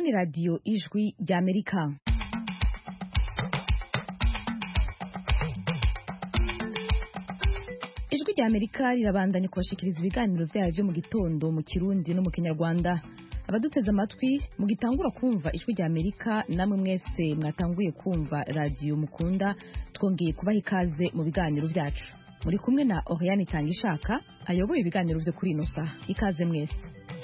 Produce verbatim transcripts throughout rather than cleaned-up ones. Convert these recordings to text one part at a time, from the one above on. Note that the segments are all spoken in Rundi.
ni radiyo ijwi ry'Amerika. Ijwi ry'Amerika rirabandanya kubashikiriza ibiganiro byayo byo mu gitondo mu Kirundi no mu Kinyarwanda. Abaduteze amatwi mugitangura kumva ijwi ry'Amerika, namwe mwese mwatanguye kumva radiyo mukunda, twongeye kubaha ikaze mu biganiro byacu. Muri kumwe na Oriane Tangishaka ayoboye ibiganiro byo kuri ino saha. Ikaze mwese.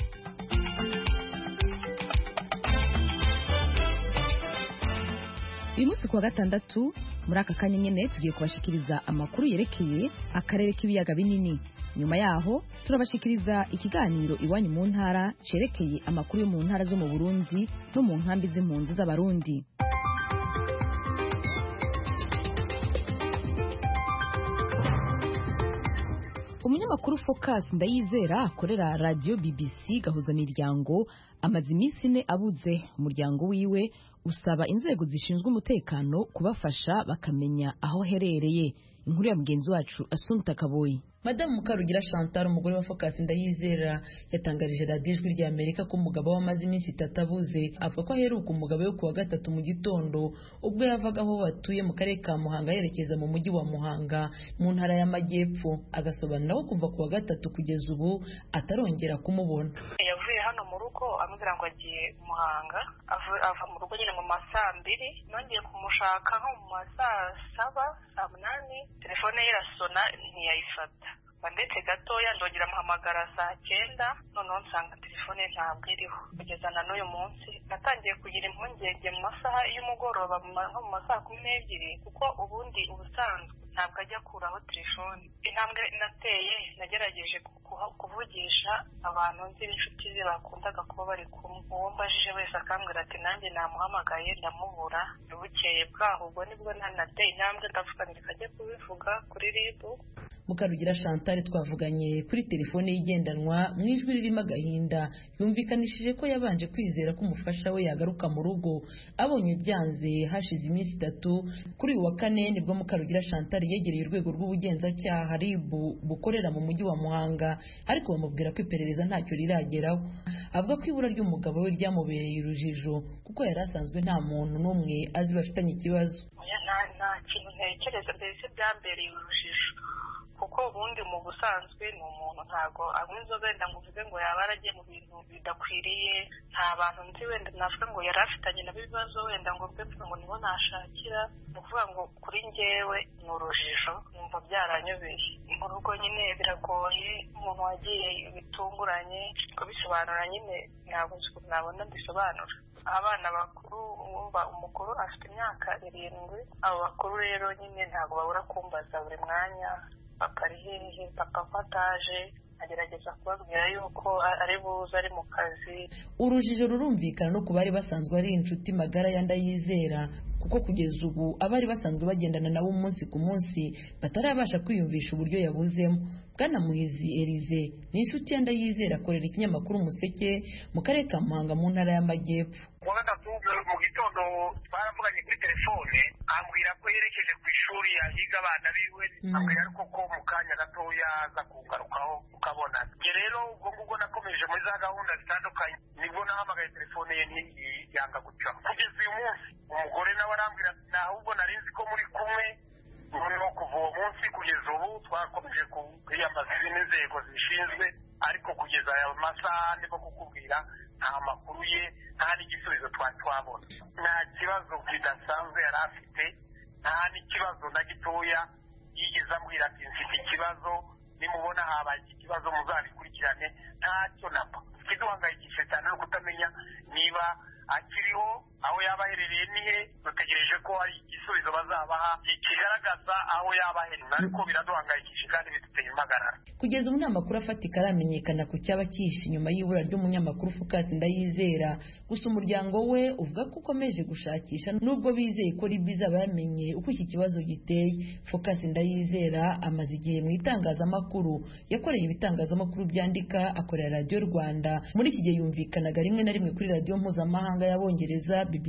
Uyu munsi kuwa gatandatu muri aka kanya nyene tugiye kubashikiriza amakuru yerekeye akarere k'ibiyaga binini. Nyuma yaho turabashikiriza ikiganiro iwanyu mu ntara cerekeye amakuru yo mu ntara zo mu Burundi no mu nkambi z'impunzi z'abarundi. Umunyamakuru Focus Ndayizera akorera radio B B C gahuza miryango amaze iminsi ine abuze. Umuryango wiwe usaba inzego zishinzwe umutekano kubafasha bakamenya aho herereye. Inkuru ya mugenzi wacu Assunta Kaboyi. Madame Mukarugira Chantal, umugore wa Focus Ndayizera, yatangarije radiyo ijwi ry'Amerika ko umugabo wamaze iminsi itatu abuze. Avuga ko aheruka umugabo yo kuwa gatatu mu gitondo ubwo yavaga aho batuye mu karere ka Muhanga yerekeza mu mujyi wa Muhanga mu ntara y'Amajyepfo. Agasobanura ko kuva kuwa gatatu kugeza ubu atarongera kumubona. Yavuye hano mu rugo amubwira ngo agiye Muhanga, ava mu rugo nyine mu masaa mbiri, nongeye kumushaka nko mu masaa saba saa munani, telefone ye irasona ntiyayifata. Bandetse gatoya ndongera muhamagara saa cyenda, noneho nsanga telefone ntabwo iriho. Kugeza na n'uyu munsi natangiye kugira impungenge mu masaha y'umugoroba nko mu masaha kumi n'ebyiri, kuko ubundi ubusanzwe ntabwo ajya kuraho telefone. Intambwe nateye nagerageje kuvugisha abantu nzi b'inshuti ze bakundaga kuba bari kumwe. Uwo mbajije wese akambwira ati nanjye namuhamagaye ndamubura. Bukeye bwaho ubwo nibwo nanateye intambwe ndavuga ndikajya kubivuga kuri R I B. Mukarugira Chantal twavuganye kuri telefone yigendanwa mu ijwi ririmo agahinda, yumvikanishije ko yabanje kwizera ko umufasha we yagaruka mu rugo. Abonye byanze hashize iminsi itatu, kuri uyu wa kane nibwo Mukarugira Chantal yegereye urwego rw'ubugenzacyaha R I B bukorera mu mujyi wa Muhanga, ariko bamubwira ko iperereza ntacyo rirageraho. Avuga ko ibura ry'umugabo we ryamubereye urujijo kuko yari asanzwe nta muntu n'umwe azi bafitanye ikibazo. Nta kintu ntekereza mbese byambereye urujijo, kuko ubundi mu busanzwe ni umuntu ntago anywa inzoga wenda ngo uvuge ngo yaba yaragiye mu bintu bidakwiriye. Nta bantu nzi wenda navuga ngo yari afitanye nabo ibibazo wenda ngo mbe ngo nibo nashakira. Ni ukuvuga ngo kuri njyewe ni urujijo, numva byaranyobeye. Mu rugo nyine biragoye, umuntu wagiye bitunguranye kubisobanura nyine ntabwo nabona mbisobanura. Abana bakuru wumva umukuru afite imyaka irindwi, abo bakuru rero nyine ntabwo babura kumbaza buri mwanya papa ari hehe, papa fataje, agerageza kubabwira yuko ari buze ari mu kazi. Urujijo rurumvikana no ku bari basanzwe ari inshuti magara ya Ndayizera, kuko kugeza ubu abari basanzwe bagendana nabo umunsi ku munsi batarabasha kwiyumvisha uburyo yabuzemo. Bwana Muhizi Elize ni inshuti ya Ndayizera, akorera ikinyamakuru Umuseke mu karere ka Muhanga mu ntara y'Amajyepfo. Kuwa gatatu mu gitondo baravuganye kuri telefone, ambwira ko yerekeje ku ishuri yahiga abana biwe, ambwira ariko ko mu kanya gatoya aza kugarukaho ukabona. Nge rero ubwo ngubwo nakomeje muri za gahunda zitandukanye, nibwo nahamagaye telefone ye ntiyanga guca. Kugeza uyu munsi umugore nawe arambwira ati ahubwo nari nzi ko muri kumwe. Noneho kuva uwo munsi kugeza ubu twakomeje kwiyambaza izindi nzego zishinzwe, ariko kugeza aya masaha ndimo kukubwira nta makuru ye, nta n'igisubizo twari twabona. Nta kibazo kidasanzwe yari afite, nta n'ikibazo na gitoya yigeze ambwira ati mfite ikibazo, nimubona habaye iki kibazo muzabikurikirane. Ntacyo napa. Ikiduhangayikishije cyane no kutamenya niba akiriho, aho yaba aherereye nihe. Dutegereje ko hari igisubizo bazabaha kigaragaza aho yaba aherereye, ariko biraduhangayikishije kandi biduteye impagarara. Kugeza ubu nta makuru afatika aramenyekana ku cyaba cyihishe inyuma y'ibura ry'umunyamakuru Focus Ndayizera. Gusa umuryango we uvuga ko ukomeje gushakisha nubwo bizeye ko R I B izaba yamenye uko iki kibazo giteye. Focus Ndayizera amaze igihe mu itangazamakuru, yakoreye ibitangazamakuru byandika, akorera Radio Rwanda. Muri iki gihe yumvikanaga rimwe na rimwe kuri radio mpuzamahanga y'Abongereza B B C.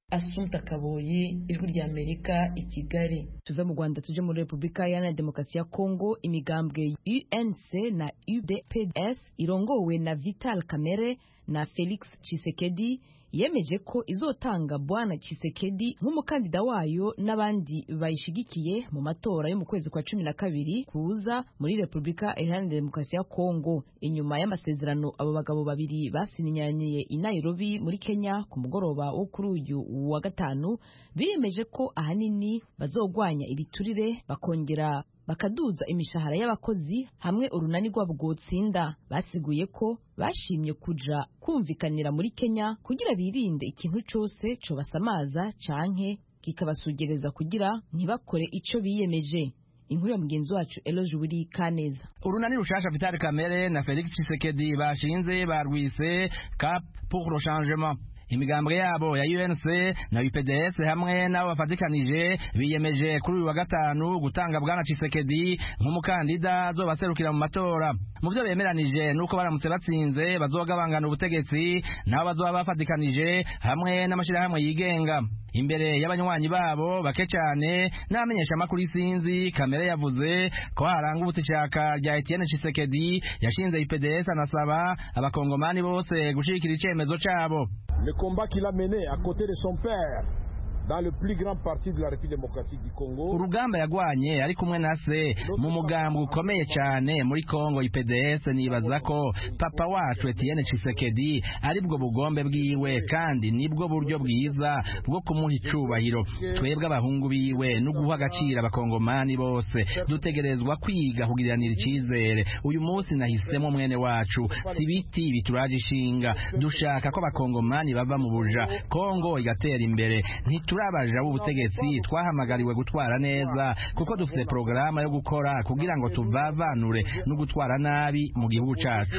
Assumpta Kaboyi, Ijwi ry'Amerika, i Kigali. Tuve mu Rwanda tuje muri Repubulika Iharanira Demokarasi ya Kongo. Imigambwe U N C na U D P S irongowe na Vital Kamerhe na Felix Tshisekedi yemeje ko izotanga Bwana Tshisekedi nk'umukandida wayo n'abandi bayishigikiye mu matora yo mu kwezi kwa cumi na kabiri kuza muri Repubulika Iharanira Demokarasi ya Kongo. Inyuma y'amasezerano abo bagabo babiri basinyanye i Nairobi muri Kenya ku mugoroba wo kuri uyu wa gatanu, biyemeje ko ahanini bazogwanya ibiturire bakongera bakaduza imishahara y'abakozi hamwe urunani rwabo rwotsinda. Basiguye ko bashimye kuja kumvikanira muri Kenya kugira birinde ikintu cyose cyo basamaza canke kikabasugereza kugira ntibakore ico biyemeje. Inkuru ya mugenzi wacu Eloge Wiri Kaneza. Urunani rushasha Vital Kamerhe na Felix Tshisekedi bashinze barwise Cap pour le changement. Imigambwe yabo ya U N C na U P D S hamwe nabo bafatikanije biyemeje kuri uyu wa gatanu gutanga Bwana Tshisekedi nk'umukandida azobaserukira mu matora. Mu byo bemeranije nuko baramutse batsinze bazogabangana ubutegetsi nabo bazoba bafatikanije hamwe n'amashirahamwe yigenga. Imbere y'abanywanyi babo bake cyane n'amenyesha makuru isinzi, Kamerhe yavuze ko harangubutse cyaka rya Etienne Tshisekedi yashinze U P D S anasaba abakongomani bose gushikira icemezo cabo. Le combat qu'il a mené à côté de son père dans le plus grand parti de la République démocratique du Congo. Urugamba yagwanye ari kumwe na se mu mugambwe ukomeye cyane muri Congo U P D S. Nibaza ko papa wacu Etienne Tshisekedi ari bwo bugombe bwiwe kandi nibwo buryo bwiza bwo kumuha icubahiro. Twebwe abahungu biwe no guha agaciro abakongomani bose dutegerezwa kwiga kugiranira icizere. Uyu munsi nahisemo mwene wacu, si biti bituraje ishinga. Dushaka ko abakongomani bava mu buja, Congo igatera imbere. Turabaja ubutegetsi twahamagariwe gutwara neza kuko dufite programa yo gukora kugira ngo tuvavanure no gutwara nabi mu gihugu cacu.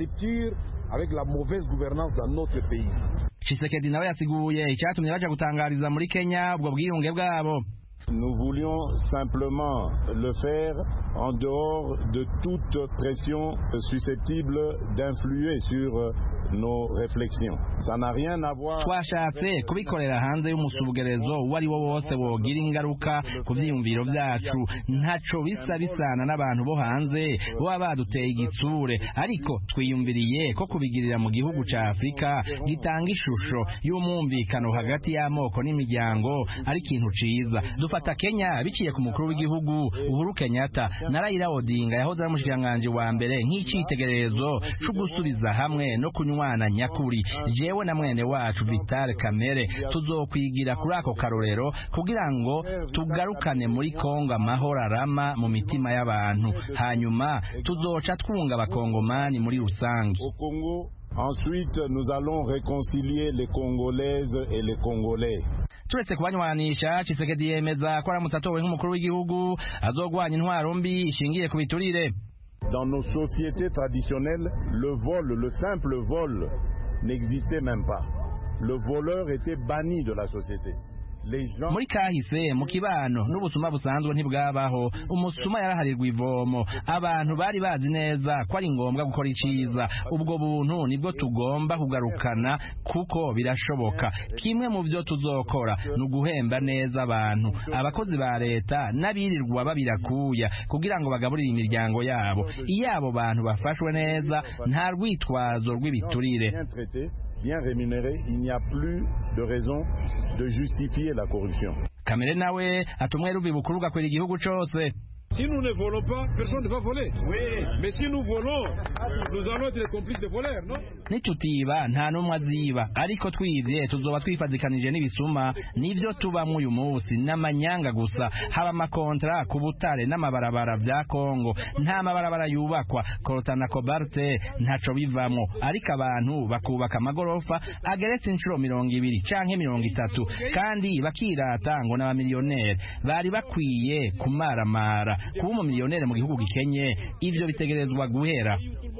Avec la mauvaise gouvernance dans notre pays. Tshisekedi nawe yasiguye icyatumye baje gutangariza muri Kenya ubwo bwiyunge bwabo. Nous voulions simplement le faire en dehors de toute pression susceptible d'influer sur nos réflexions. Ça n'a rien à voir. Twashatse kubikorera hanze y'umusubugerezo wari wo wose wogira ingaruka ku vyiyumviro vyacu. Ntaco bisa bisana n'abantu bo hanze bo baduteye igitsure, ariko twiyumviriye ko kubigirira mu gihugu ca Afrika gitanga ishusho y'umwumvikano hagati y'amoko n'imiryango ari ikintu ciza. Dufata Kenya biciye ku mukuru w'igihugu Uhuru Kenyatta na Raila Odinga yahoze ari umushikiranganji wa mbere nk'icitegererezo cyo gusubiza hamwe no kunywana nyakuri. Jewe na mwene wacu Vital Kamerhe tuzokwigira kuri ako karorero kugira ngo tugarukane muri Kongo amahoro arama mu mitima y'abantu, hanyuma tuzoca twunga abakongomani muri rusange. Ensuite, nous allons réconcilier les Congolaises et les Congolais. Turetse kubanywanisha, Tshisekedi yemeza ko aramutse atowe nk'umukuru w'igihugu azogwanya intwaro mbi ishingiye ku biturire. Dans nos sociétés traditionnelles, le vol, le simple vol, n'existait même pas. Le voleur était banni de la société. Muri kahise mu kibano n'ubusuma busanzwe ntibwabaho. Umusuma yaraharirwa ivomo. Abantu bari bazi neza ko ari ngombwa gukora iciza. Ubwo buntu nibwo tugomba kugarukana kuko birashoboka. Kimwe mu byo tuzokora nuguhemba neza abantu, abakozi ba leta n'abirirwa babirakuya kugira ngo bagaburire imiryango yabo. Iyabo bantu bafashwe neza nta rwitwazo rw'ibiturire. Bien rémunéré, il n'y a plus de raison de justifier la corruption. Kamerhe nawe atumwe rubi bukuru gakwira igihugu cyose. Si nous ne volons pas, personne ne va voler. Oui. Mais si nous volons, nous allons être les complices de voleurs, non? Nitutiba nta numwe aziba, ariko twivye tuzoba twifadikanije n'ibisuma. Nivyo tubamwe uyu munsi n'amanyanga gusa. Haba amakontra ku butare n'amabarabara vya Kongo, nta mabarabara yubakwa Korotana Kobarte ntaco bivamo, ariko abantu bakubaka amagorofa ageretse inshuro mirongo ibiri canke mirongo itatu kandi bakirata ngo n'abamiliyoneri. Bari bakwiye kumaramara kuba umumiliyoneri mu gihugu gikenye. Ivyo bitegerezwa guhera.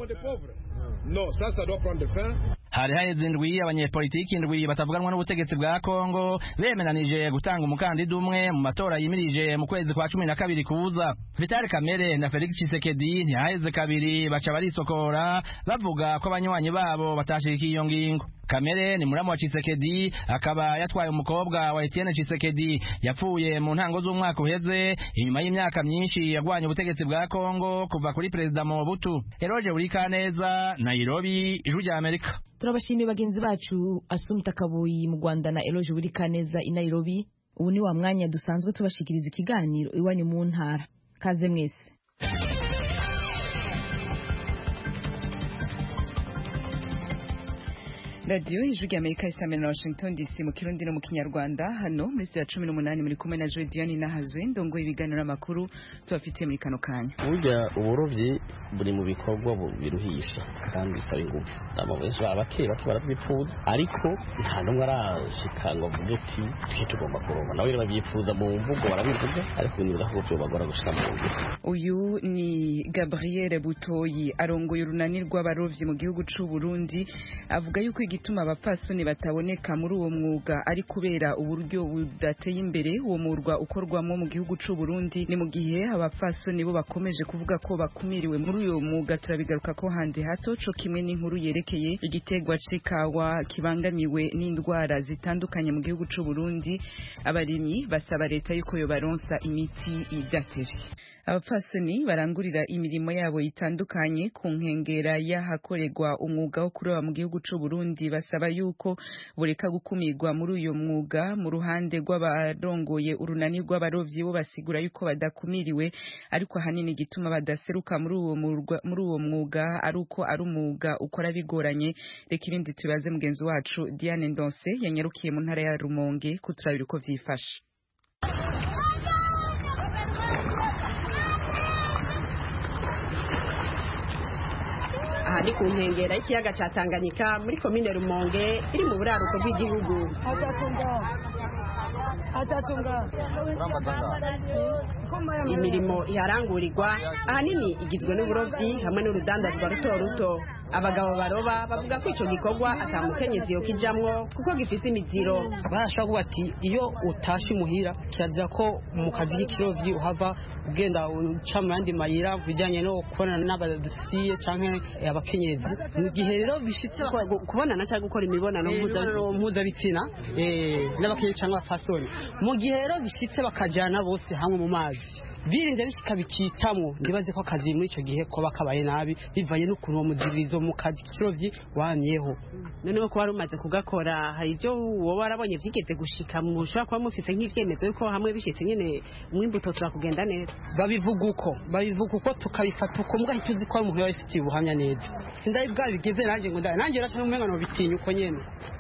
No, ça, ça doit prendre fin. Hari haheze indwi abanyepolitiki indwi batavuganwa n'ubutegetsi bwa Kongo bemenanije gutanga umukandida umwe mu matora yimirije mu kwezi kwa cumi na kabiri kuza. Vital Kamerhe na Felix Tshisekedi ntihaheze kabiri baca barisokora bavuga ko abanywanyi babo batashirikiye iyo ngingo. Kamere ni muramu wa Tshisekedi akaba yatwaye umukobwa wa Etienne Tshisekedi yapfuye mu ntango z'umwaka uheze inyuma y'imyaka myinshi yagwanye ubutegetsi bwa Kongo kuva kuri Perezida Mobutu. Eroje Urikaneza, Nairobi, Ijwi rya Amerika. Turabashimiye bagenzi bacu Asumta Kaboyi mu Rwanda na Eloge Urikaneza i Nairobi. Ubu ni wa mwanya dusanzwe tubashikiriza ikiganiro iwanyu mu ntara. Kaze mwese. Radio Ijwi rya Amerika isamena na Washington D C mu Kirundi no mu Kinyarwanda. Hano muri saa cumi n'umunani muri kumwe na Jodiane Nahazwe ndongo ibiganiro amakuru tubafitiye muri kano kanya. Burya uburovyi buri mu bikorwa biruhisha kandi bisaba ingufu. Amabenshi abakera baravyifuza ariko nta numwe arashika ngo avuge ati twe tugomba kuroba. Nawe rero bavyifuza mu mvugo barabivuga ariko ni biraho byo bagora gushika mu ngiro. Uyu ni Gabriel Butoyi arongoye urunani rw'abarovyi mu gihugu c'u Burundi avuga yuko igituma abapfasoni bataboneka muri uwo mwuga ari kubera uburyo budateye imbere uwo murwa ukorwamo mu gihugu c'u Burundi. Ni mu gihe abapfasoni bo bakomeje kuvuga ko bakumiriwe muri uyo mwuga. Turabigaruka ko handi hato co kimwe n'inkuru yerekeye igitegwa c'ikawa kibangamiwe n'indwara zitandukanye mu gihugu c'u Burundi. Abarimyi basaba leta yuko yo baronsa imiti idatevye. Abapfasoni barangurira imirimo yabo itandukanye ku nkengera y'ahakorerwa umwuga wo kuroba mu gihugu c'u Burundi basaba yuko bureka gukumirwa muri uyo mwuga. Mu ruhande rw'abarongoye urunani rw'abarovyi bo basigura yuko badakumiriwe ariko hanini gituma badaseruka muri uwo muri uwo mwuga ari uko ari umwuga ukora bigoranye. Reka ibindi tubaze mugenzi wacu Diane Ndonse yanyarukiye mu ntara ya Rumonge kuturabira uko vyifashe. Aha ni ku nkengera y'ikiyaga ca Tanganyika muri komine Rumonge iri mu buraruko bw'igihugu. Imirimo iharangurirwa ahanini igizwe n'uburovyi hamwe n'urudandazwa ruto ruto. Abagabo baroba bavuga ko ico gikorwa atamukenyezi yo kijamwo kuko gifise imiziro. Barashobora kuba ati iyo utashe muhira kirazira ko mu kazi k'ikirovyi uhava ugenda uca mu yandi mayira bijanye no kubonana n'abadasiye canke abakenyezi. Mu gihe rero bishitse kubonana cyangwa gukora imibonano mpuzabitsina n'abakenyezi canke abafasoni, mu gihe rero bishitse bakajana bose hamwe mu mazi birinze bishika bikitamwo ndibaze ko akazi muri ico gihe ko bakabaye nabi bivanye n'ukuntu uwo muzirizo mu kazi k'ikirovyi wamyeho. Noneho ko wari umaze kugakora hari ibyo wowe warabonye vyigeze gushika mu ushobora kuba mufise nk'ivyemezo yuko hamwe bishitse nyene umwimbuto turakugenda neza? Babivuga uko babivuga uko tukabifata uko mbwa hituzi ko umuntu yabifitiye ubuhamya neza. Sindari bwa bigeze nanje ngo nanjye racha n'umwenga no bitinya uko nyene.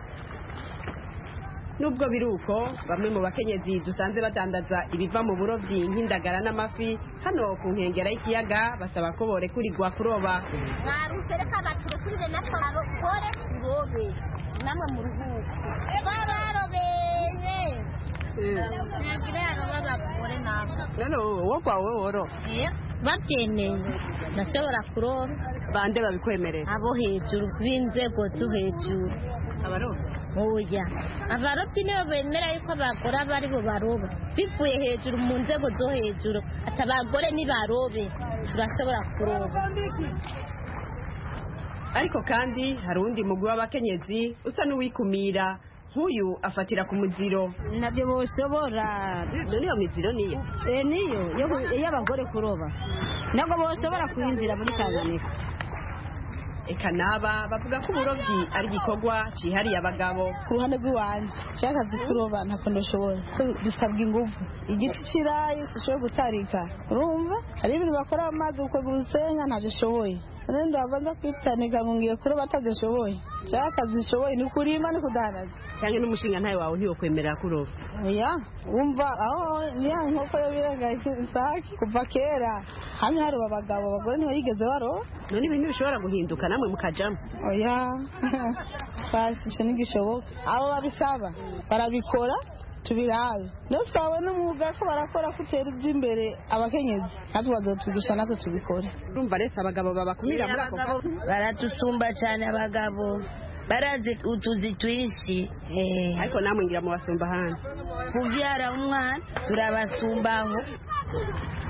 Nubwo biruko bamwe mu bakenyezi dusanze badandaza ibiva mu burovyi nk'indagara n'amafi hano ku nkengera y'ikiyaga basaba ko borekurirwa kuroba. Mwarusereka baturekurire n'akaro kore irobe namwe mu ruhuko babarobeye nagira aroba bakore nabo nano wo kwawe woro babyemeye nashobora kuroba. Bande babikwemerera? Abo hejuru b'inzego zo hejuru. Abaroba oya abarobyi nibo bemera yuko abagore bari bo baroba bivuye hejuru mu nzego zo hejuru ati abagore nibarobe turashobora kuroba. Ariko kandi hari undi mugwi w'abakenyezi usa n'uwikumira nk'uyu afatira ku muziro. Nabyo boshobora. None iyo miziro niyo eh niyo iyo abagore kuroba nabwo boshobora kwinjira muri Tanganyika. Eka naba bavuga ko uburovyi ari gikorwa cihariye abagabo. Ku ruhande rw'iwanje shaka zikuroba ntako ndoshobora bisabwa ingufu igiti kirayi sishoboye gutarika. Urumva hari ibintu bakora amazi uko gusenya ntabishoboye. Nendo abanza kwitanika ngiye kuroba atadeshoboye. Shaka zishoboye ni kurima ni kudanaza. Cyangwa n'umushinga ntayo wawe ntiyo kwemera kuroba. Oya umva aho niya nkoko yo birenga isaki kuva kera. Hamwe hari abagabo abagore ntibigeze baroba. None ibintu bishobora guhinduka namwe mukajamo. Oya fashisha n'igishoboka abo babisaba barabikora tubirabe nosawe n'umwuga ko barakora kutera iby'imbere abakenyezi natwe bazotwigisha natwe tubikore. Urumva leta abagabo babakumira muri ako kazi baratusumba cyane abagabo barazi utuzi twishi eh ariko namwe ngira mu basumba hano kuvyara umwana turabasumbaho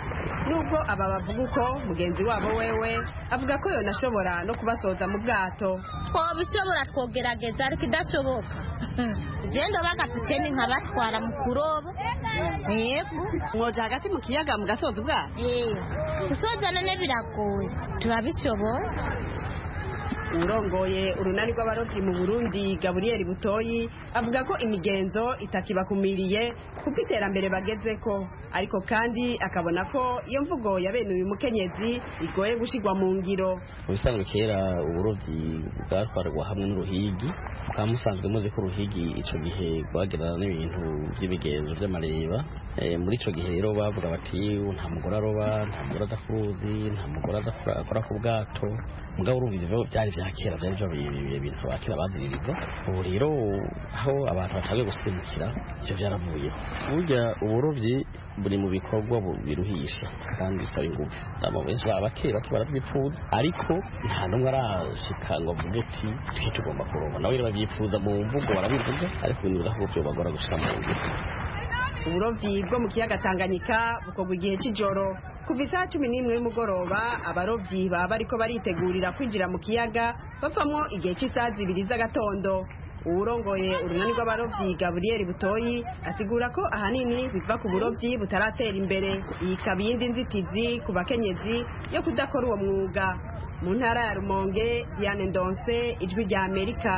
nubwo aba bavuga uko mugenzi wabo wewe avuga ko yonashobora no kubasoza mu bwato. Twabishobora twogerageza ariko idashoboka genda bagapiteni nkabatwara mu kuroba. Yego mwoja hagati mu kiyaga mugasoza ubwato. Eh gusoza none biragoye turabishobora. Urongoye urunani rw'abarobyi mu Burundi Gabriel Butoyi avuga ko imigenzo itakibakumiriye kuko iterambere bagezeko, ariko kandi akabona ko iyo mvugo ya bene uyu mukenyezi igoye gushigwa mu ngiro. Ubisanzwe kera uburobyi bwatwarwa hamwe n'uruhigi, kandi musanzwe muzi ko uruhigi ico gihe rwagerana n'ibintu by'imigenzo by'amareba. E, muri ico gihe rero bavuga bati nta mugore aroba, nta mugore adakuruzi, nta mugore adakora ku bwato. Mugabo urumva ivyo byari vya kera, byari byo ibintu bakira baziririza. Ubu rero aho abantu batagiye gusimukira ivyo byaravuyeho. Burya uburovyi buri mu bikorwa biruhisha kandi bisaba ingufu. Abo benshi baba kera barabyipfuza, ariko nta numwe arashika ngo avuge ati twe tugomba kuroba. Nawe rero babyifuza mu mvugo barabivuga, ariko ibintu bidahuye byo bagora gushika mu ngiro. Uburovyi bwo mu kiyaga Tanganyika bukorwa igihe cy'ijoro kuva isaha cumi n'imwe y'umugoroba. Abarovyi baba bariko baritegurira kwinjira mu kiyaga bavamwo igihe cy'isaha zibiri z'agatondo. Uwurongoye urunani rw'abarovyi Gabriel Butoyi asigura ko ahanini biva ku burovyi butaratera imbere. Iyi ikaba iyindi nzitizi ku bakenyezi yo kudakora uwo mwuga. Mu ntara ya Rumonge, Diane Ndonse, Ijwi rya Amerika.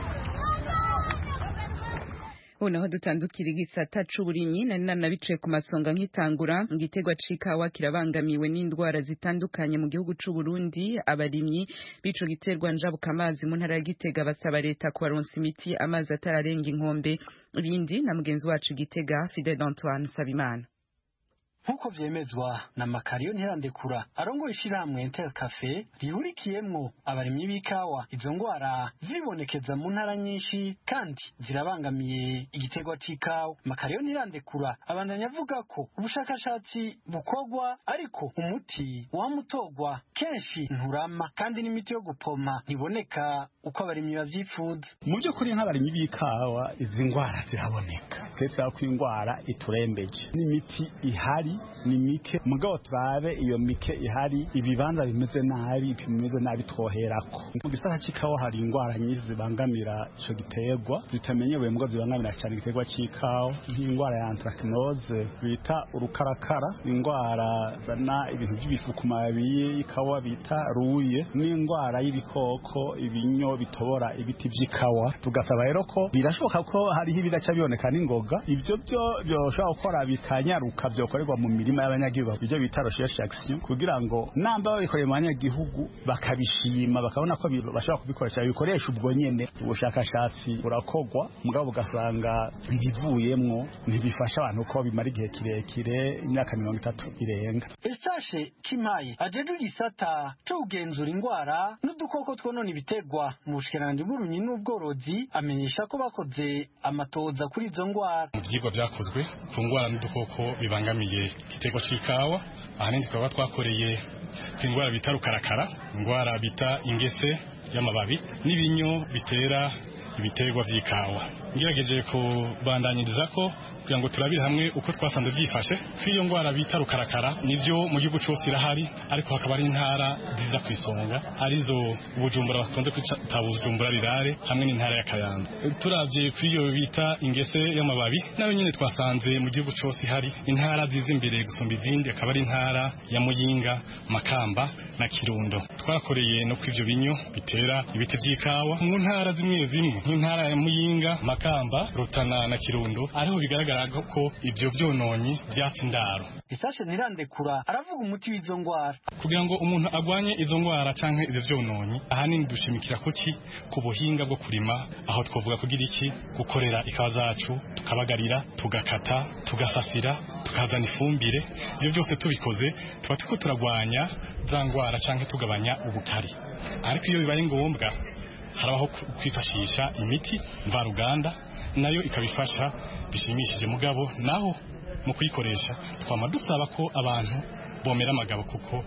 Unaho dutandukira igisata c'uburimyi nari nanabicaye ku masonga nkitangura igitegwa c'ikawa kirabangamiwe n'indwara zitandukanye mu gihugu c'u Burundi. Abarimyi bico giterwa njabuka amazi mu ntara ya Gitega basaba leta kubaronsa imiti amazi atararenga inkombe. Ibindi na mugenzi wacu Gitega Fidel Antoine Sabimana. Nkuko vyemezwa na Makariyo Ntirandekura arongo ishirahamwe Inter Cafe rihurikiyemwo abarimyi b'ikawa, izo ngwara zibonekeza mu ntara nyinshi kandi zirabangamiye igiterwa c'ikawa. Makariyo Ntirandekura abandanya avuga ko ubushakashatsi bukorwa ariko umuti wamutogwa kenshi nturama kandi n'imiti yo gupoma ntiboneka uko abarimyi bavyifuza. Mu by'ukuri nk'abarimyi b'ikawa izi ngwara ziraboneka, twese ko ingwara iturembeje n'imiti ihari ni mike, mugabo turabe iyo mike ihari ibibanza bimeze nabi bimeze nabi twoherako. Mu gisata c'ikawa hari ingwara nyinshi zibangamira ico giterwa zitamenyewe, mugabo zibangamira cyane igiterwa c'ikawa, nk'ingwara ya anthracnose bita urukarakara, ingwara zana ibintu by'ibifu ku mababi y'ikawa bita ruye, n'ingwara y'ibikoko ibinyo bitobora ibiti by'ikawa. Tugasaba rero ko birashoboka ko hariho ibidaca biboneka n'ingoga, ibyo byo byoshobora gukora bikanyaruka byokorerwa mu mirima y'abanyagihugu, ibyo bita recherche action, kugira ngo namba babikoreye mu banyagihugu bakabishima bakabona ko bashobora kubikoresha bikoresha ubwo nyene. Ubushakashatsi burakogwa mugabo ugasanga ibivuyemwo ntibifasha abantu ko bimara igihe kirekire, imyaka mirongo itatu irenga. Esashe Kimaye ajeje igisata cyo kugenzura ingwara n'udukoko twonona ibitegwa mu bushikiranganje bw'uburimyi n'ubworozi amenyesha ko bakoze amatoza kuri izo ngwara. Mu byigwa byakozwe ku ngwara n'udukoko bibangamiye igiterwa c'ikawa, ahanini twaba twakoreye ku ingwara bita rukarakara, ingwara bita ingese y'amababi n'ibinyo bitera ibiterwa vy'ikawa. Ngerageje kubandanyiriza ko kugira ngo turabire hamwe uko twasanze byifashe. Kwiyo ngwara bita rukarakara nivyo mu gihugu cyose irahari, ariko hakaba ari intara ziza kwisonga arizo Bujumbura bakunze kwita Bujumbura rirare hamwe n'intara ya Kayanza. Turavye kwiyo bita ingese y'amababi nayo nyine twasanze mu gihugu cyose ihari, intara ziza imbere gusumba izindi akaba ari intara ya Muyinga, Makamba na Kirundo. Twakoreye no kwivyo binyo bitera ibiti by'ikawa mu ntara zimwe zimwe nk'intara ya Muyinga, Makamba, Rutana na Kirundo, ariho bigaragara ko ibyo vyononyi byatsi ndaro. Isashe Ntirandekura aravuga umuti w'izo ngwara. Kugira ngo umuntu agwanye izo ngwara canke ivyo vyononyi, ahanini dushimikira kuki ku buhinga bwo kurima, aho twovuga kugira iki gukorera ikawa zacu tukabagarira, tugakata, tugasasira, tukazana ifumbire. Ivyo byose tubikoze tuba tuko turagwanya za ngwara canke tugabanya ubukari. Ariko iyo bibaye ngombwa harabaho kwifashisha imiti mvaruganda nayo ikabifasha bishimishije, mugabo naho mu kuyikoresha twama dusaba ko abantu bomera amagabo kuko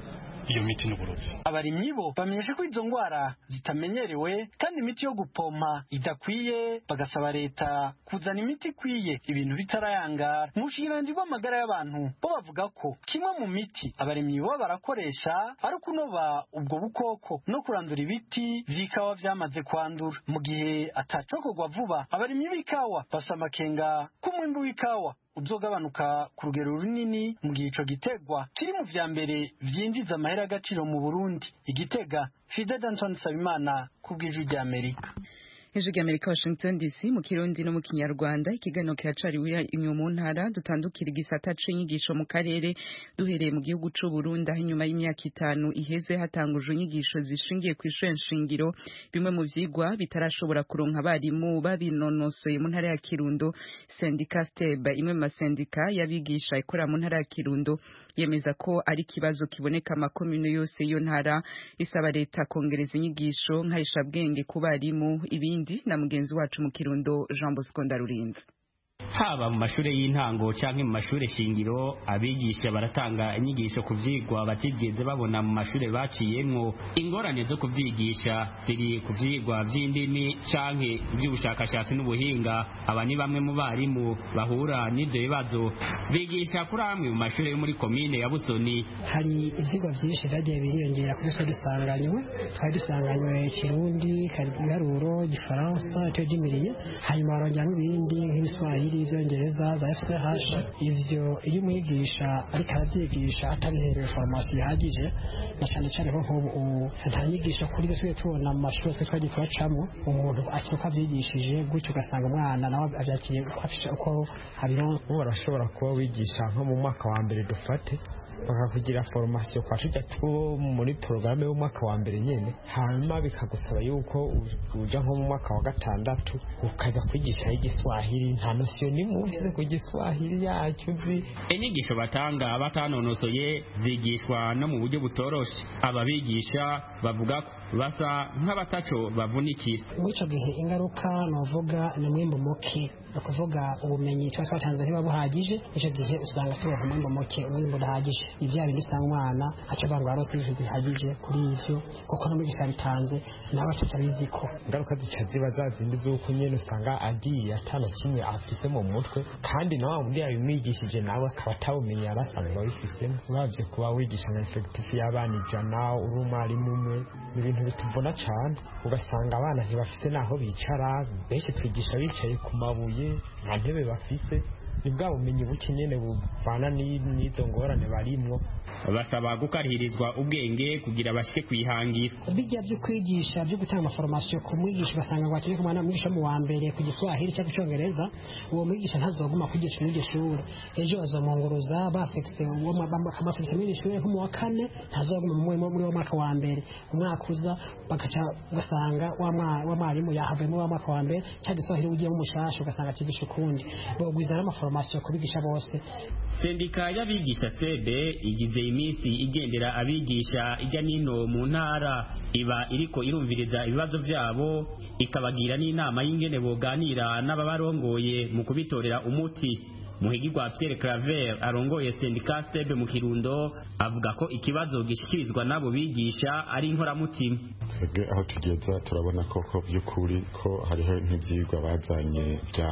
iyo miti n'uburozi. Abarimyi bo bamenyesha ko izo ngwara zitamenyerewe kandi imiti yo gupompa idakwiye, bagasaba leta kuzana imiti ikwiye ibintu bitarayangara. Mu bushikiranganji bw'amagara y'abantu bo bavuga ko kimwe mu miti abarimyi bo barakoresha ari kunoba ubwo bukoko no kurandura ibiti vy'ikawa vyamaze kwandura. Mu gihe atacokorwa vuba, abarimyi b'ikawa basa amakenga k'umwimbu w'ikawa uzogabanuka ku rugero runini mu gihe ico gitegwa kiri mu vya mbere vyinjiza amahera y'agaciro mu Burundi. Igitega, Fidel Antoine Sabimana ku bw'ijwi rya Amerika. Ijwi rya Amerika, Washington D C, mu Kirundi no mu Kinyarwanda. Ikiganiro kiracariwe imwe mu ntara, dutandukira igisata c'inyigisho mu karere, duhereye mu gihugu c'u Burundi aho inyuma y'imyaka itanu iheze hatangujwe inyigisho zishingiye ku ishure nshingiro. Bimwe mu vyigwa bitarashobora kuronka abarimu babinonosoye mu ntara ya Kirundo. Sendika Steb, imwe mu masendika y'abigisha ikorera mu ntara ya Kirundo, yemeza ko ari kibazo kiboneka amakomune yose iyo ntara, isaba leta kongereza inyigisho nkarishabwenge ku barimu. Ibindi na mugenzi wacu mu Kirundo, Jean Bosco Ndarurinze. Haba mu mashure y'intango canke mu mashure shingiro, abigisha baratanga inyigisho ku vyigwa batigeze babona mu mashure baciyemwo. Ingorane zo kuvyigisha ziri ku vyigwa vy'indimi canke vy'ubushakashatsi n'ubuhinga. Aba ni bamwe mu barimu bahura n'ivyo bibazo. Bigisha kuri amwe mu mashure yo muri komine ya Busoni. Hari ivyigwa vyinshi vyagiye biriyongera kuri so dusanganywe, twari dusanganywe Kirundi, Ibiharuro, Igifaransa, icyo gimiriye, hanyuma barongera ibindi nk'Ibiswahili, Ivyongereza, za F P H. Ivyo iyo umwigisha ariko aravyigisha atabiherewe formation ihagije, na cyane cyane ko nk'ubu nta nyigisho kuri byo tubona mu mashuri twe twagiye kubacamo, umuntu akiruka avyigishije gutyo ugasanga umwana nawe avyakiriye uko abironse. Ubu barashobora kuba wigisha nko mu mwaka wa mbere dufate bakakugira formation kwa tujya two muri programme y'umwaka wa mbere nyene, hanyuma bikagusaba yuko uja nko mu mwaka wa gatandatu ukaza kwigisha igiswahili. Nta notion ni muvize ku giswahili yacu zi. Inyigisho batanga batanonosoye zigishwa no mu buryo butoroshe. Ababigisha bavuga ko basa nk'abataco bavunikira. Muri ico gihe ingaruka novuga ni mwimbo muke, ukuvuga ubumenyi twa twatanze ntiba buhagije. Ico gihe usanga tuba mwimbo muke, umwimbo udahagije. Ivya bindi usanga umwana aca bangwa arose ibintu zihagije kuri ivyo, kuko no muri bisanzwe nawe aca biziko. Ingaruka zica ziba zazindi z'uko nyene usanga agiye atana kimwe afise mu mutwe, kandi nawe undi yabimwigishije nawe akaba atawumenye arasanga babifisemo. Uravye kuba wigisha na effective y'abana ijana uri umwarimu umwe, ni ibintu bituvuna cane. Ugasanga abana ntibafise naho bicara, benshi twigisha bicaye ku mabuye, nta ntebe bafise. Ni bwa bumenyi buke nyene buvana n'izo ngorane barimwo. Basaba gukarihirizwa ubwenge kugira bashike kwihangira. Bijya byo kwigisha byo gutanga amaformation ku mwigisha, basanga ngo akeneye kumwana mwigisha mu wa mbere ku Giswahili cyangwa Icyongereza, uwo mwigisha ntazoguma kwigisha muri shuri. Ejo bazomonguruza bafexe uwo bakamafexe muri shuri nko mu wa kane, ntazoguma muri wa mwaka wa mbere. Umwaka uza bakaca basanga wa mwarimu yahavuye mu wa mwaka wa mbere, cyangwa Giswahili ugiye mu mushasha ugasanga kigisha ukundi. Bogwizana amaformation kubigisha bose. Sendika y'abigisha Sebe igize imisi igendera abigisha ijya nino mu ntara, iba iriko irumviriza ibibazo vyabo, ikabagira n'inama y'ingene boganira n'ababarongoye mu kubitorera umuti. Muhigirwa Pierre Claver arongoye Sendika Stebe mu Kirundo avuga ko ikibazo gishikirizwa nabo bigisha ari inkoramutima. Twebwe aho tugeza turabona koko by'ukuri ko hariho nk'ivyigwa bazanye bya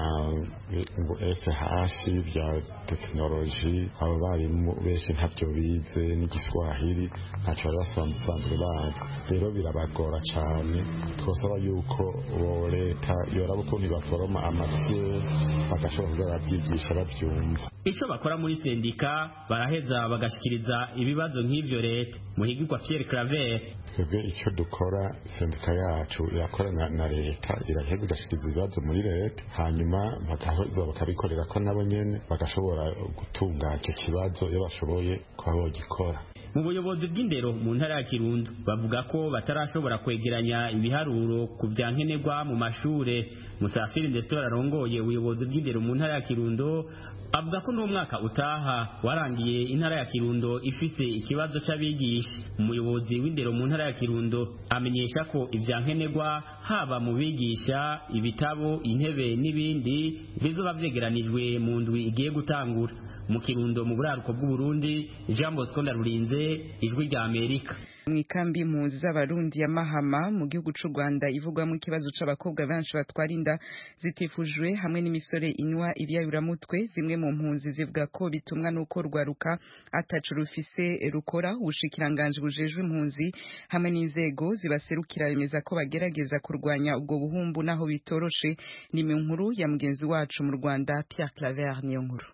S H bya tekinoloji, abo barimu benshi ntavyo bize n'igiswahili ntacyo bari basanzwe bazi, rero birabagora cane. Twosaba yuko bo leta yoraba ukuntu baforoma amatiye bagashobora kuza barabyigisha bavyumva. Ico bakora muri sendika baraheza bagashikiriza ibibazo nk'ivyo leta. Muhigirwa Pierre Claver: twebwe icyo dukora sendika yacu irakorana na leta, iraheza igashikiriza ibibazo muri leta, hanyuma bagaheza bakabikorera ko nabo nyene bagashobora gutunga icyo kibazo iyo bashoboye kuba bogikora. Mu buyobozi bw'indero mu ntara ya Kirundo bavuga ko batarashobora kwegeranya ibiharuro ku vyankenerwa mu mashure. Musafiri Ndestora arongoye ubuyobozi bw'indero mu ntara ya Kirundo avuga ko no mwaka utaha warangiye intara ya Kirundo ifise ikibazo c'abigisha. Umuyobozi w'indero mu ntara ya Kirundo amenyesha ko ivyankenerwa haba mu bigisha, ibitabo, intebe n'ibindi bizoba vyegeranijwe mu ndwi igiye gutangura. mu Kirundo mu buraruko bw'u Burundi. Jean Bosco Ndarurinze, Ijwi rya Amerika. mu ikambi impunzi z'abarundi ya Mahama mu gihugu c'u Rwanda ivugwamo ikibazo c'abakobwa benshi batwara inda zitifujwe hamwe n'imisore inywa ibyayuramutwe. Zimwe mu mpunzi zivuga ko bitumwa nuko rwaruka atacu rufise rukora. Ubushikiranganje bujejwe impunzi hamwe n'inzego zibaserukira bemeza ko bagerageza kurwanya ubwo buhumbu naho bitoroshe. Ni inkuru ya mugenzi wacu mu Rwanda Pierre Claver niyo nkuru.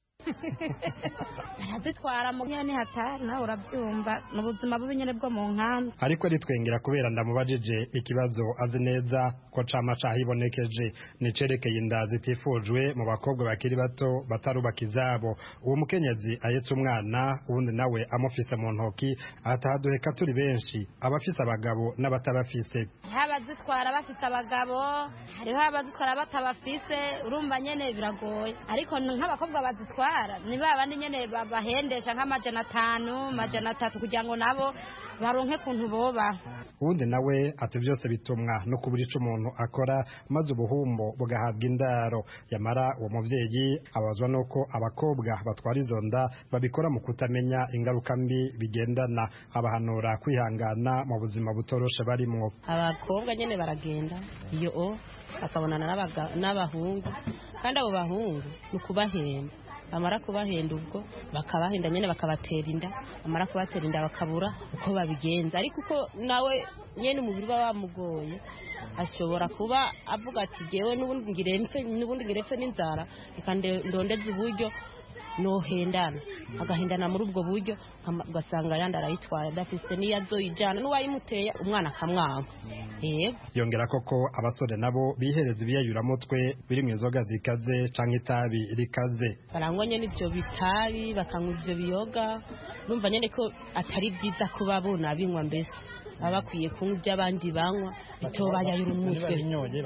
Barazitwara mu nyene hatari nawe urabyumva n'ubuzima bubi nyene bwo mu nkambi. Ariko ritwengera kubera ndamubajije ikibazo azi neza ko cama cahibonekeje nicerekeye inda zitifujwe mu bakobwa bakiri bato batarubaka izabo. Uwo mukenyezi ahetse umwana ubundi nawe amufise mu ntoki atahaduheka turi benshi abafise abagabo n'abatabafise. Abazitwara bafise abagabo hariho abazitwara batabafise urumva nyene biragoye ariko nk'abakobwa bazitwara ni babandi nyene babahendesha nk'amajana atanu majana atatu kugira ngo nabo baronke kuntu boba. Ubundi nawe ati byose bitumwa no kubura ico umuntu akora maze ubuhumbo bugahabwa indaro. Yamara uwo muvyeyi abazwa nuko abakobwa batwara izo nda babikora mu kutamenya ingaruka mbi bigendana. Abahanura kwihangana mu buzima butoroshe barimwo. Abakobwa nyene baragenda iyo o akabonana n'abahungu kandi abo bahungu nukubahenda amara kubahenda ubwo bakabahenda nyene bakabatera inda amara kubatera inda bakabura uko babigenza ariko uko nawe nyene umubiri wa wamugoye ashobora kuba avuga ati jewe n'ubundi ngiremfe n'ubundi ngirepfe n'inzara ikande ndondeze uburyo no hendana agahendana muri ubwo buryo ugasanga yandi arayitwara adafise niyazo ijana n'uwayimuteye umwana akamwanga. Yego yongera koko abasore nabo bihereza ibiyayuramutwe biri mu inzoga zikaze canke itabi rikaze. Barangwa nyene ivyo bitabi bakanywa ivyo biyoga numva nyene ko atari byiza kuba bona binywa mbese baba bakwiye kunywa iby'abandi banywa bitobayayura umutwe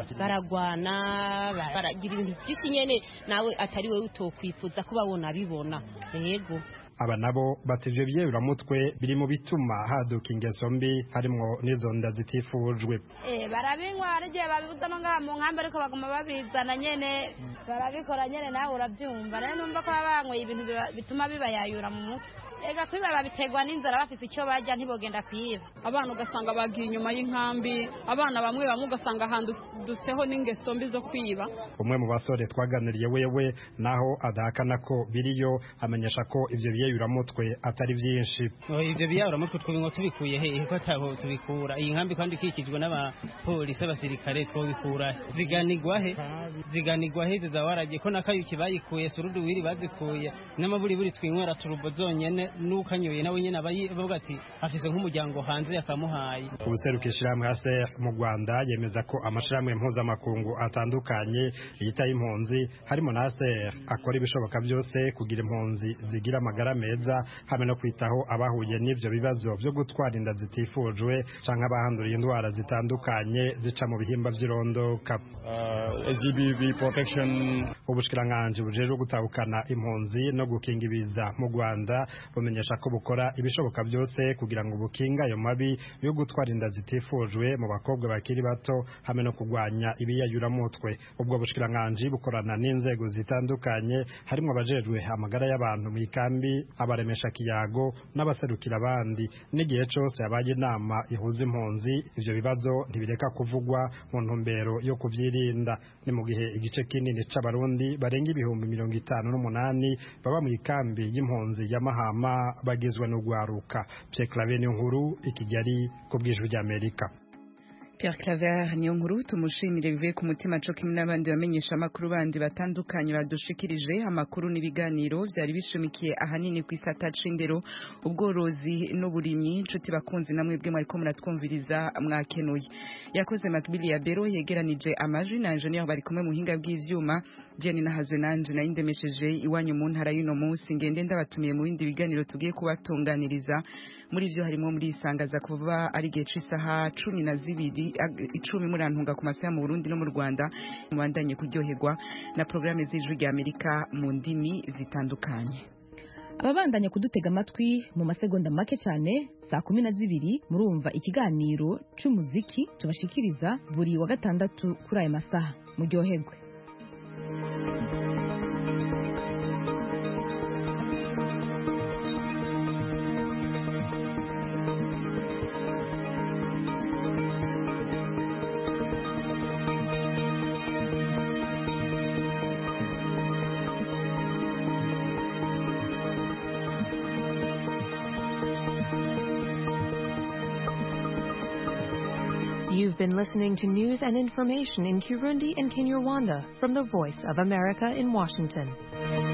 baragwana baragira ibintu byinshi nyene nawe atari we utokwifuza kuba bona bibona. Yego aba nabo bati ivyo byeyuramutwe biri mu bituma haduka ingeso mbi harimwo n'izo nda zitifujwe. Eh barabinywa arigihe babibuza no ngaha mu nkambi ariko baguma babizana nyene barabikora nyene nawe urabyumva rero numva ko abanyweye ibintu bituma bibayayura mu mutwe. Ega kwiba babitegwa n'inzara bafise icyo bajya ntibogenda kwiba. Abana ugasanga bagiye inyuma y'inkambi abana bamwe bamwe ugasanga handutseho n'ingeso mbi zo kwiba. Umwe mu basore twaganiriye wewe naho adahakana ko biriyo amenyesha ko ivyo biyeyuramutwe atari vyinshi. Ivyo biyeyuramutwe twingo tubikuye hehe ko ataho tubikura iyi nkambi kandi ikikijwe n'abapolisi abasirikare twobikura ziganirwa he ziganirwa he zizawaragiye ko nakayuki bayikuye surudu wiri bazikuye n'amaburi buri twinywera turubo zonyene nukanyoye nawe nyene abavuga ati afise nk'umuryango hanze yakamuhaye. Ubuserukishira hamwe H C R mu Rwanda yemeza ko amashirahamwe mpuzamakungu atandukanye yitaye impunzi harimo na H C R akora ibishoboka byose kugira impunzi zigira amagara meza hamwe no kwitaho abahuye n'ivyo bibazo byo gutwara inda zitifujwe canke abahanduriye indwara zitandukanye zica mu bihimba vy'irondoka. uh, S G B V protection. Ubushikiranganje bujejwe gutahukana impunzi no gukinga ibiza mu Rwanda bumenyesha ko bukora ibishoboka byose kugira ngo bukinga ayo mabi yo gutwara inda zitifujwe mu bakobwa bakiri bato hamwe no kurwanya ibiyayuramutwe. Ubwo bushikiranganje bukorana n'inzego zitandukanye harimo abajejwe amagara y'abantu mu ikambi abaremesha kiyago n'abaserukira abandi. N'igihe cyose abaye inama ihuza impunzi ivyo bibazo ntibireka kuvugwa mu ntumbero yo kuvyirinda. Ni mu gihe igice kinini c'abarundi barenga ibihumbi mirongo itanu n'umunani baba mu ikambi y'impunzi ya Mahama bagizwe n'ugwaruka. Pierre Claver niyo nkuru i Kigali ku bw'Ijwi ry'Amerika. Pierre Claver niyo nkuru tumushimire bivuye ku mutima cyo kimwe n'abandi bamenyesha amakuru bandi batandukanye badushikirije amakuru n'ibiganiro byari bishumikiye ahanini ku isata c'indero ubworozi n'uburimyi. Inshuti bakunzi namwe bwe mwariko muratwumviriza mwakenuye yakoze Makbili ya Bero yegeranije amajwi na engineer bari kumwe mu hinga bw'ivyuma Jenny nahazwe nanje na indemesheje iwanyu mu ntara y'ino munsi ngende ndabatumiye mu bindi biganiro tugiye kubatunganiriza muri byo harimo muri isangaza kuva ari gihe c'isaha cumi na zibiri icumi murantunga ku masaha mu Burundi no mu Rwanda mubandanye kuryoherwa na programme z'Ijwi ry'Amerika mu ndimi zitandukanye. Ababandanye kudutega amatwi mu masegonda make cyane saa kumi na zibiri murumva ikiganiro c'umuziki tubashikiriza buri wa gatandatu kuri aya masaha muryoherwe. You've been listening to news and information in Kirundi and Kinyarwanda from the Voice of America in Washington.